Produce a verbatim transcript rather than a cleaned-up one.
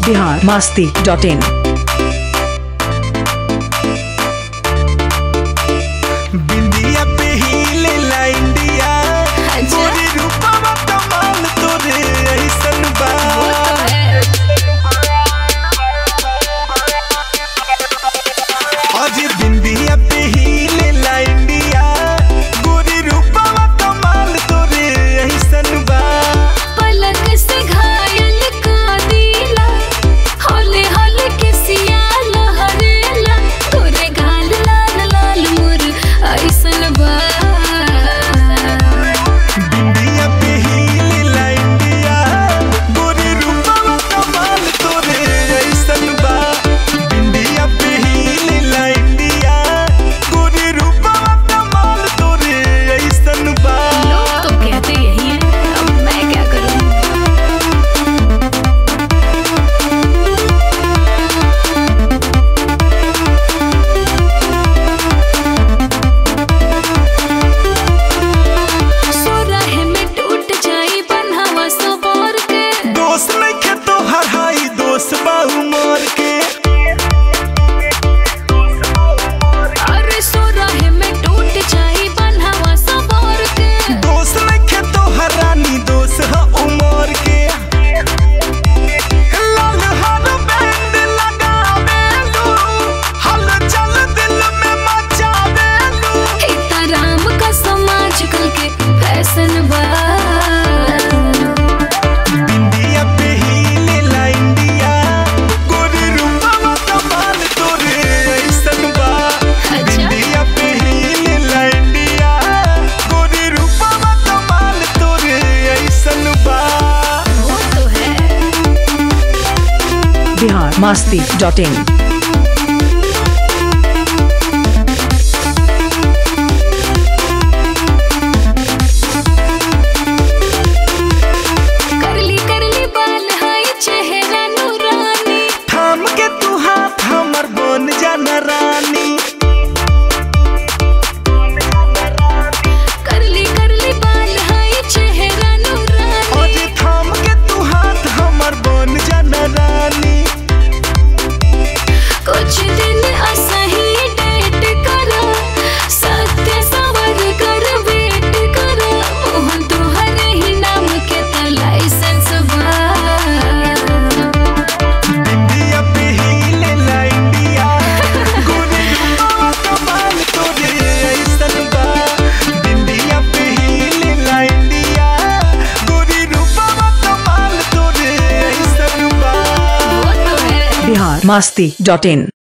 Bihar Masti dot इन। बिंदिया पे हिले ला इंडिया, गोरी रूपवा कमाल तोरे ऐसन बा। आज बिंदिया पे हिले ला इंडिया, गोरी रूपवा कमाल तोरे ऐसन बा। पलक से घायल का दिला, हौले हौले किसिया लहरेला, तोरे गाल लाल लाल मोर ऐसन बा। बिंदिया पे हिले ला इंडिया, गोरी रूपवा कमाल तोरे ऐसन बा। बिंदिया पे हिले ला इंडिया, गोरी रूपवा कमाल तोरे ऐसन बा। लोग तो कहते यही हैं, अब मैं क्या करूं। सोराहे में टूट जाई बनहवा सबोर के, दोस्त नइखे तोहर हाई दोस्त बा उमर के। अरे सोराहे में टूट जाई बनहवा सबोर के। दोस्त नइखे तोहर रानी दोस्त ह उमर के। लाल हर बैंड लगावेलू, हलचल दिल में मचावेलू। राम का समाज कल के फैशन बा। बिंदिया पे हिले ला इंडिया, गोरी रूपवा कमाल तोरे ऐसन बा। बिंदिया पे हिले ला इंडिया, गोरी रूपवा कमाल तोरे ऐसन बा। वो तो है। Bihar Masti dot in. करली करली बाल हाय चेहरा नूरानी, थाम के तू हाथ हमर बन जाना रानी। करली करली बाल हाय चेहरा नूरानी। आज थाम के तू हाथ हमर बन जाना रानी। कुछ दिन असही डेट करा, सत्य सवर कर वेट करा, मोहन तोहर ही नाम के त लाइसेंस बा। बिंदिया पे हिले ला इंडिया, गोरी रूपवा कमाल तोरे ऐसन बा। बिंदिया पे हिले ला इंडिया, गोरी रूपवा कमाल तोरे ऐसन बा। वो तो है। बिहार मस्ती डॉट इन।